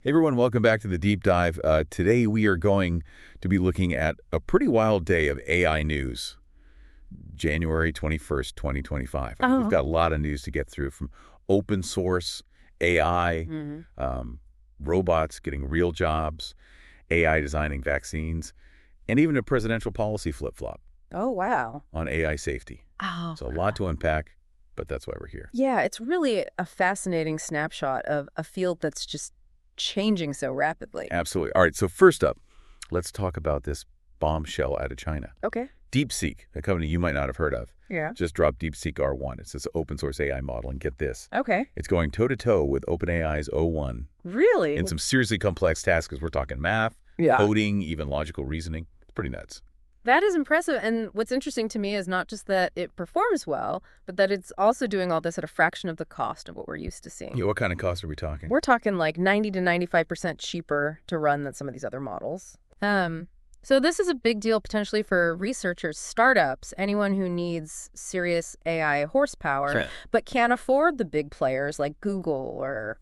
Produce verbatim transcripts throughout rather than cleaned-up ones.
Hey everyone, welcome back to the Deep Dive. Uh, today we are going to be looking at a pretty wild day of A I news. January twenty-first, twenty twenty-five. Oh. We've got a lot of news to get through, from open source, A I, Mm-hmm. um, robots getting real jobs, A I designing vaccines, and even a presidential policy flip-flop Oh, wow. on A I safety. Oh. So a lot to unpack, but that's why we're here. Yeah, it's really a fascinating snapshot of a field that's just changing so rapidly. Absolutely. All right, so first up, let's talk about this bombshell out of China. Okay. DeepSeek, a company you might not have heard of, Yeah. just dropped DeepSeek R one. It's this open source A I model, and get this. Okay. It's going toe-to-toe with OpenAI's O one Really? in some seriously complex tasks, because we're talking math, yeah. coding, even logical reasoning. It's pretty nuts. That is impressive. And what's interesting to me is not just that it performs well, but that it's also doing all this at a fraction of the cost of what we're used to seeing. Yeah, what kind of cost are we talking? We're talking like ninety to ninety-five percent cheaper to run than some of these other models. Um, so this is a big deal potentially for researchers, startups, anyone who needs serious A I horsepower, Sure. but can't afford the big players like Google or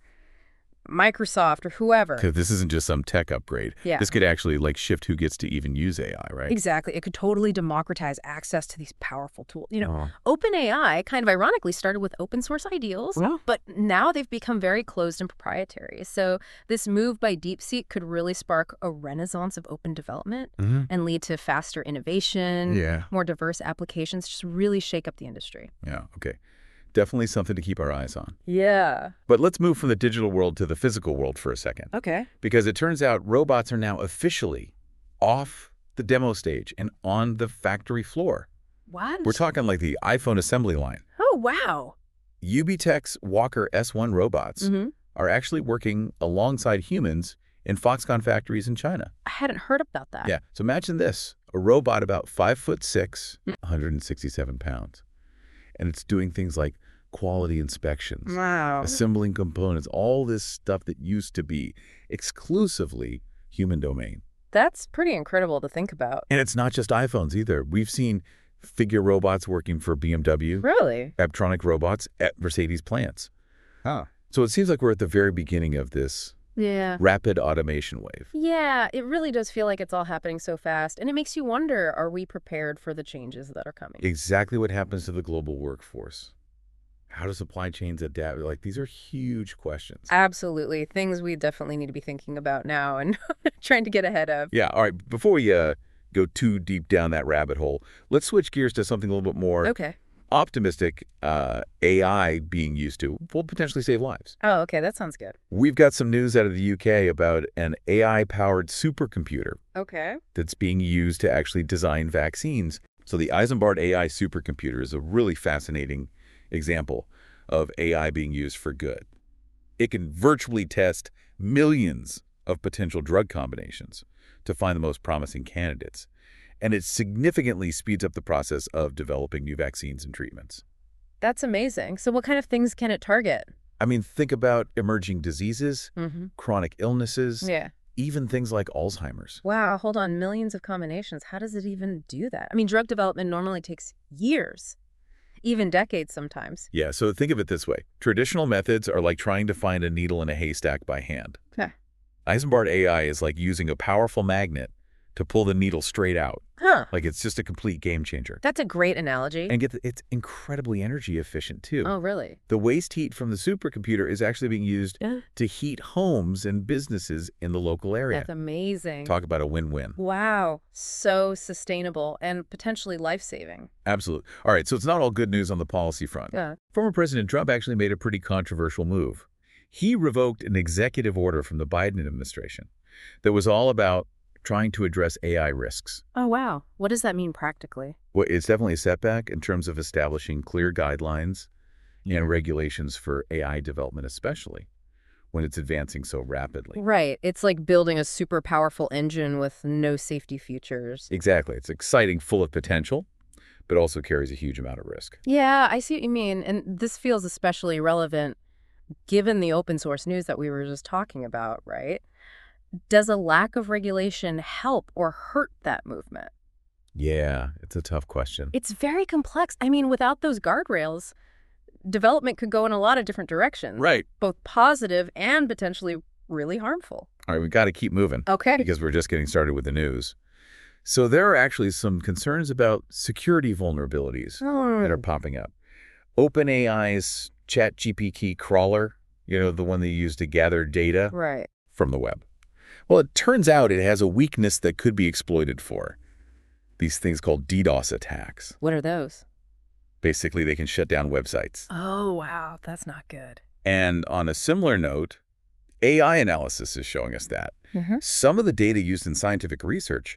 Microsoft or whoever. Because this isn't just some tech upgrade. Yeah. This could actually like shift who gets to even use A I, right? Exactly. It could totally democratize access to these powerful tools. You know, Oh. OpenAI kind of ironically started with open source ideals, Well. but now they've become very closed and proprietary. So this move by DeepSeek could really spark a renaissance of open development Mhm. and lead to faster innovation, Yeah. more diverse applications, just really shake up the industry. Yeah, okay. Definitely something to keep our eyes on. Yeah. But let's move from the digital world to the physical world for a second. Okay. Because it turns out robots are now officially off the demo stage and on the factory floor. What? We're talking like the iPhone assembly line. Oh, wow. UBTech's Walker S one robots Mm-hmm. are actually working alongside humans in Foxconn factories in China. I hadn't heard about that. Yeah, so imagine this. A robot about five foot six, one hundred sixty-seven pounds. And it's doing things like quality inspections, Wow. assembling components, all this stuff that used to be exclusively human domain. That's pretty incredible to think about. And it's not just iPhones either. We've seen figure robots working for B M W, Really? Apptronic robots at Mercedes plants. Huh. So it seems like we're at the very beginning of this Yeah. rapid automation wave. Yeah, it really does feel like it's all happening so fast. And it makes you wonder, are we prepared for the changes that are coming? Exactly what happens to the global workforce. How do supply chains adapt? Like, these are huge questions. Absolutely. Things we definitely need to be thinking about now and trying to get ahead of. Yeah, all right. Before we uh, go too deep down that rabbit hole, let's switch gears to something a little bit more Okay. optimistic. uh, A I being used to will potentially save lives. Oh, okay. That sounds good. We've got some news out of the U K about an A I-powered supercomputer Okay. that's being used to actually design vaccines. So the Isambard A I supercomputer is a really fascinating example of A I being used for good. It can virtually test millions of potential drug combinations to find the most promising candidates. And it significantly speeds up the process of developing new vaccines and treatments. That's amazing. So what kind of things can it target? I mean, think about emerging diseases, Mm-hmm. chronic illnesses, Yeah. even things like Alzheimer's. Wow. Hold on. Millions of combinations. How does it even do that? I mean, drug development normally takes years, even decades sometimes. Yeah, so think of it this way. Traditional methods are like trying to find a needle in a haystack by hand. Huh. Isambard A I is like using a powerful magnet to pull the needle straight out. Huh. Like, it's just a complete game changer. That's a great analogy. And get the, it's incredibly energy efficient, too. Oh, really? The waste heat from the supercomputer is actually being used Yeah. to heat homes and businesses in the local area. That's amazing. Talk about a win-win. Wow. So sustainable and potentially life-saving. Absolutely. All right, so it's not all good news on the policy front. Yeah. Former President Trump actually made a pretty controversial move. He revoked an executive order from the Biden administration that was all about trying to address A I risks. Oh, wow. What does that mean practically? Well, it's definitely a setback in terms of establishing clear guidelines and regulations for A I development, especially when it's advancing so rapidly. Right. It's like building a super powerful engine with no safety features. Exactly. It's exciting, full of potential, but also carries a huge amount of risk. Yeah, I see what you mean. And this feels especially relevant given the open source news that we were just talking about, right? Does a lack of regulation help or hurt that movement? Yeah, it's a tough question. It's very complex. I mean, without those guardrails, development could go in a lot of different directions. Right. Both positive and potentially really harmful. All right, we've got to keep moving Okay. because we're just getting started with the news. So there are actually some concerns about security vulnerabilities Oh. that are popping up. OpenAI's ChatGPT crawler, you know, the one they use to gather data Right. from the web. Well, it turns out it has a weakness that could be exploited for these things called DDoS attacks. What are those? Basically, they can shut down websites. Oh, wow. That's not good. And on a similar note, A I analysis is showing us that. Mm-hmm. Some of the data used in scientific research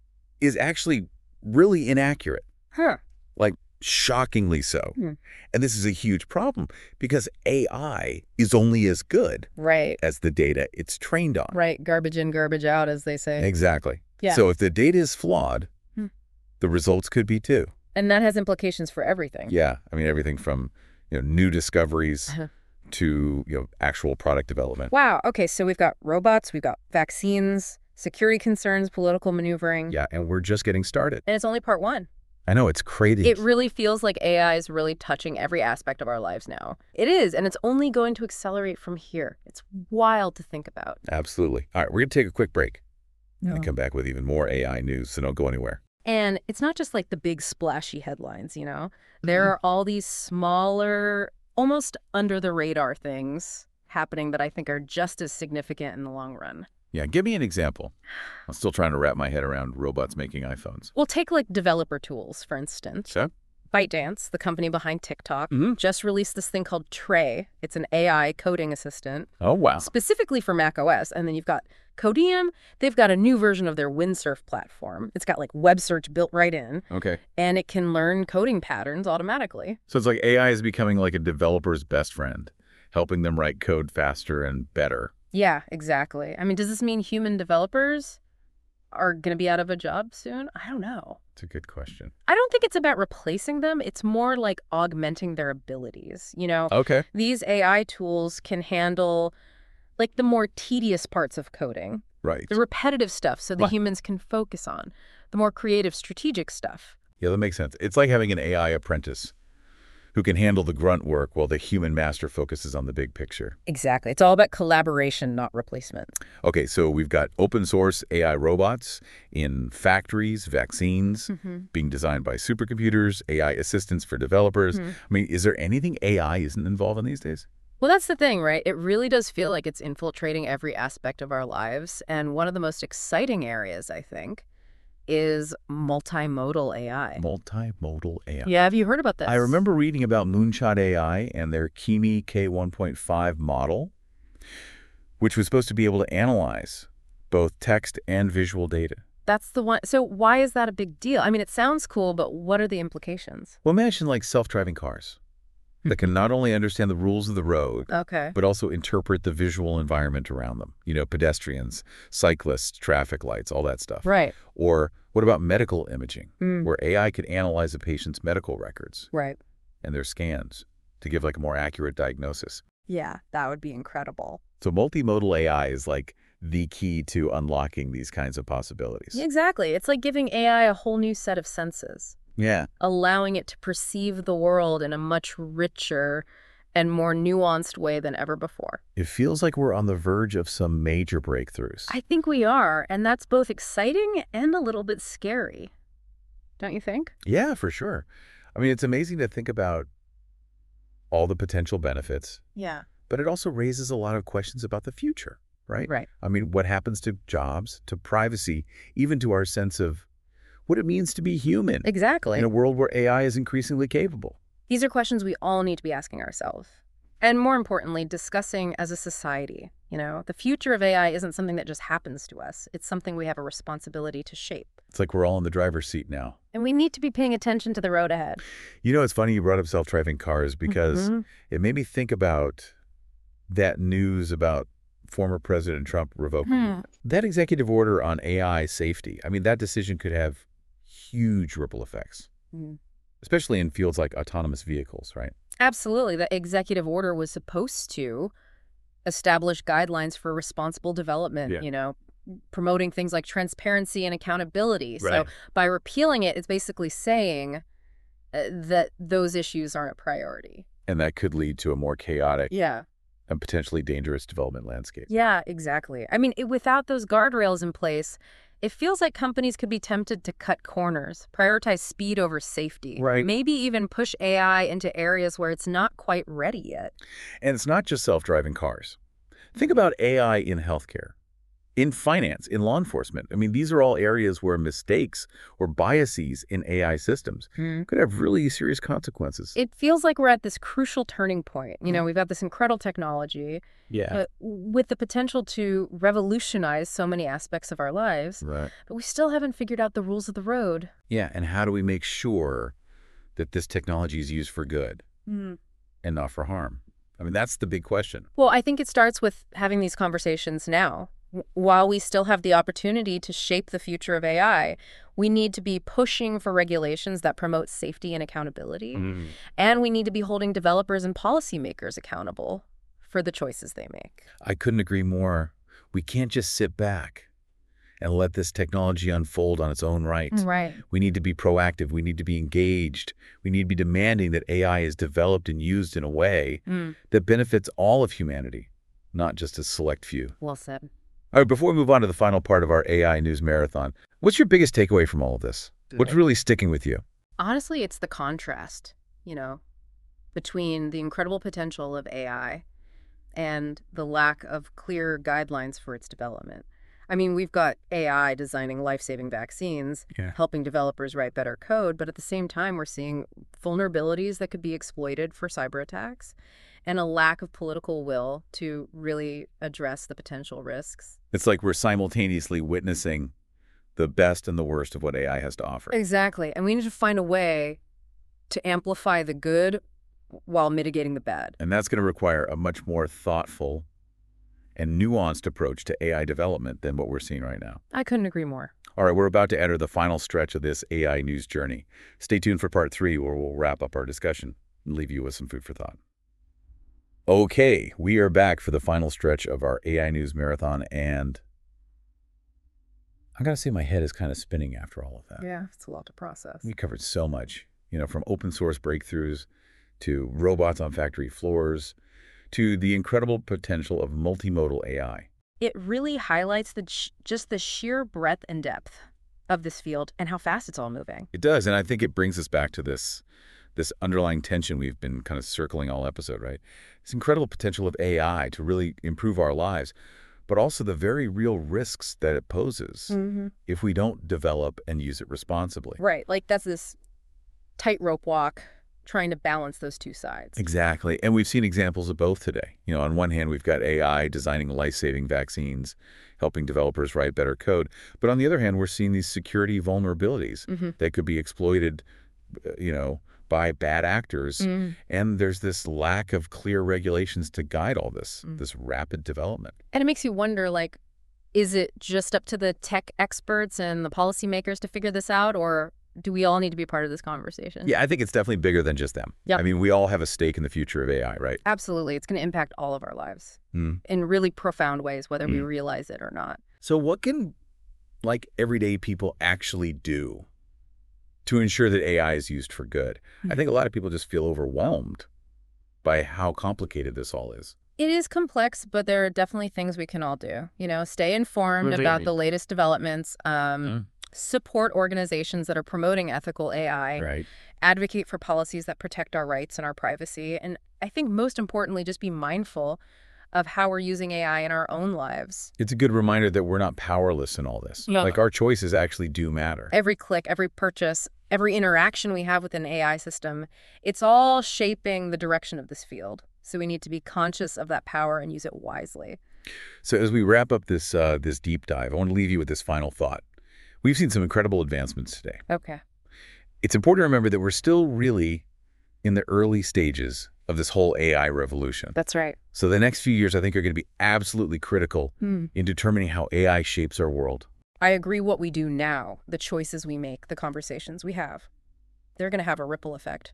is actually really inaccurate, Huh. like shockingly so. Hmm. And this is a huge problem because A I is only as good Right. as the data it's trained on. Right. Garbage in, garbage out, as they say. Exactly. Yeah. So if the data is flawed, Hmm. the results could be too. And that has implications for everything. Yeah. I mean, everything from, you know, new discoveries Uh-huh. to, you know, actual product development. Wow. Okay. So we've got robots, we've got vaccines, security concerns, political maneuvering. Yeah. And we're just getting started. And it's only part one. I know, it's crazy. It really feels like A I is really touching every aspect of our lives now. It is, and it's only going to accelerate from here. It's wild to think about. Absolutely. All right, we're going to take a quick break No. and come back with even more A I news, so don't go anywhere. And it's not just like the big splashy headlines, you know? There are all these smaller, almost under the radar things happening that I think are just as significant in the long run. Yeah, give me an example. I'm still trying to wrap my head around robots making iPhones. We'll take like developer tools, for instance. So? ByteDance, the company behind TikTok, Mhm. just released this thing called Trey. It's an A I coding assistant Oh, wow. specifically for macOS. And then you've got Codium. They've got a new version of their Windsurf platform. It's got like web search built right in, Okay. and it can learn coding patterns automatically. So it's like A I is becoming like a developer's best friend, helping them write code faster and better. Yeah, exactly. I mean, does this mean human developers are going to be out of a job soon? I don't know. It's a good question. I don't think it's about replacing them. It's more like augmenting their abilities. You know, Okay. these A I tools can handle like the more tedious parts of coding, Right. the repetitive stuff so the Right. humans can focus on, the more creative, strategic stuff. Yeah, that makes sense. It's like having an A I apprentice who can handle the grunt work while the human master focuses on the big picture. Exactly. It's all about collaboration, not replacement. Okay, so we've got open source A I robots in factories, vaccines, Mm-hmm. being designed by supercomputers, A I assistants for developers. Mhm. I mean, is there anything A I isn't involved in these days? Well, that's the thing, right? It really does feel like it's infiltrating every aspect of our lives. And one of the most exciting areas, I think, is multimodal A I. Multimodal A I. Yeah, have you heard about this? I remember reading about Moonshot A I and their Kimi K one point five model, which was supposed to be able to analyze both text and visual data. That's the one. So why is that a big deal? I mean, it sounds cool, but what are the implications? Well, imagine like self-driving cars that can not only understand the rules of the road, Okay. but also interpret the visual environment around them. You know, pedestrians, cyclists, traffic lights, all that stuff. Right. Or what about medical imaging, Mm. where A I could analyze a patient's medical records Right. and their scans to give like a more accurate diagnosis. Yeah, that would be incredible. So multimodal A I is like the key to unlocking these kinds of possibilities. Exactly. It's like giving A I a whole new set of senses, Yeah. allowing it to perceive the world in a much richer and more nuanced way than ever before. It feels like we're on the verge of some major breakthroughs. I think we are, and that's both exciting and a little bit scary. Don't you think? Yeah, for sure. I mean, it's amazing to think about all the potential benefits, Yeah. but it also raises a lot of questions about the future, right? Right. I mean, what happens to jobs, to privacy, even to our sense of what it means to be human Exactly. in a world where A I is increasingly capable. These are questions we all need to be asking ourselves. And more importantly, discussing as a society. You know, the future of A I isn't something that just happens to us. It's something we have a responsibility to shape. It's like we're all in the driver's seat now. And we need to be paying attention to the road ahead. You know, it's funny you brought up self-driving cars because Mhm. it made me think about that news about former President Trump revoking Hmm. that executive order on A I safety. I mean, that decision could have huge ripple effects, Mhm. especially in fields like autonomous vehicles, right? Absolutely. The executive order was supposed to establish guidelines for responsible development, Yeah. you know, promoting things like transparency and accountability. So Right. by repealing it, it's basically saying uh, that those issues aren't a priority. And that could lead to a more chaotic Yeah. a potentially dangerous development landscape. Yeah, exactly. I mean, it, without those guardrails in place, it feels like companies could be tempted to cut corners, prioritize speed over safety, Right. maybe even push A I into areas where it's not quite ready yet. And it's not just self-driving cars. Think about A I in healthcare, in finance, in law enforcement. I mean, these are all areas where mistakes or biases in A I systems Hmm. could have really serious consequences. It feels like we're at this crucial turning point. You know, we've got this incredible technology Yeah. uh, with the potential to revolutionize so many aspects of our lives, Right. but we still haven't figured out the rules of the road. Yeah, and how do we make sure that this technology is used for good Mm. and not for harm? I mean, that's the big question. Well, I think it starts with having these conversations now. W- While we still have the opportunity to shape the future of A I, we need to be pushing for regulations that promote safety and accountability. Mm. And we need to be holding developers and policymakers accountable for the choices they make. I couldn't agree more. We can't just sit back and let this technology unfold on its own right. Right. We need to be proactive. We need to be engaged. We need to be demanding that A I is developed and used in a way Mm. that benefits all of humanity, not just a select few. Well said. All right, before we move on to the final part of our A I News Marathon, what's your biggest takeaway from all of this? What's really sticking with you? Honestly, it's the contrast, you know, between the incredible potential of A I and the lack of clear guidelines for its development. I mean, we've got A I designing life-saving vaccines, Yeah. helping developers write better code, but at the same time, we're seeing vulnerabilities that could be exploited for cyber attacks and a lack of political will to really address the potential risks. It's like we're simultaneously witnessing the best and the worst of what A I has to offer. Exactly. And we need to find a way to amplify the good while mitigating the bad. And that's going to require a much more thoughtful and nuanced approach to A I development than what we're seeing right now. I couldn't agree more. All right, we're about to enter the final stretch of this A I news journey. Stay tuned for part three, where we'll wrap up our discussion and leave you with some food for thought. Okay, we are back for the final stretch of our A I news marathon, and I gotta say my head is kind of spinning after all of that. Yeah, it's a lot to process. We covered so much, you know, from open source breakthroughs to robots on factory floors to the incredible potential of multimodal A I. It really highlights the sh- just the sheer breadth and depth of this field and how fast it's all moving. It does, and I think it brings us back to this this underlying tension we've been kind of circling all episode, right? This incredible potential of A I to really improve our lives, but also the very real risks that it poses Mm-hmm. if we don't develop and use it responsibly. Right, like that's this tightrope walk trying to balance those two sides. Exactly, and we've seen examples of both today. You know, on one hand, we've got A I designing life-saving vaccines, helping developers write better code, but on the other hand, we're seeing these security vulnerabilities Mm-hmm. that could be exploited, uh, you know, by bad actors. Mm. And there's this lack of clear regulations to guide all this, Mm. this rapid development. And it makes you wonder, like, is it just up to the tech experts and the policymakers to figure this out, or do we all need to be part of this conversation? Yeah, I think it's definitely bigger than just them. Yep. I mean, we all have a stake in the future of A I, right? Absolutely. It's going to impact all of our lives Mm. in really profound ways, whether we Mm. realize it or not. So what can, like, everyday people actually do to ensure that A I is used for good? I think a lot of people just feel overwhelmed by how complicated this all is. It is complex, but there are definitely things we can all do. You know, stay informed What do you about mean? the latest developments, um, Mm. support organizations that are promoting ethical A I, Right. advocate for policies that protect our rights and our privacy, and I think most importantly, just be mindful of how we're using A I in our own lives. It's a good reminder that we're not powerless in all this. Yeah. Like, our choices actually do matter. Every click, every purchase, every interaction we have with an A I system, it's all shaping the direction of this field. So we need to be conscious of that power and use it wisely. So as we wrap up this uh, this deep dive, I want to leave you with this final thought. We've seen some incredible advancements today. Okay. It's important to remember that we're still really in the early stages of this whole A I revolution. That's right. So the next few years, I think, are going to be absolutely critical Hmm. in determining how A I shapes our world. I agree what we do now, the choices we make, the conversations we have, they're going to have a ripple effect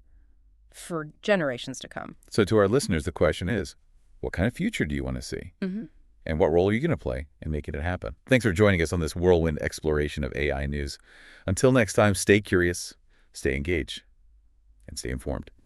for generations to come. So to our listeners, the question is, what kind of future do you want to see? Mm-hmm. And what role are you going to play in making it happen? Thanks for joining us on this whirlwind exploration of A I news. Until next time, stay curious, stay engaged, and stay informed.